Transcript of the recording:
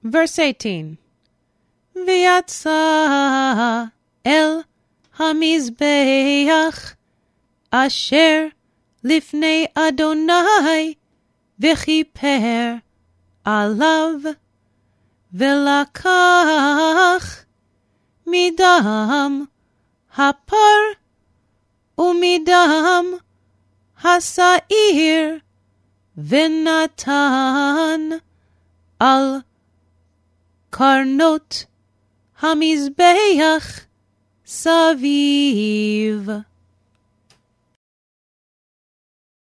Verse 18. ויצא אל המזבח אשר לפני אדוני וכיפר עליו, ולקח מדם הפר ומדם השעיר ונתן על קרנות המזבח סביב.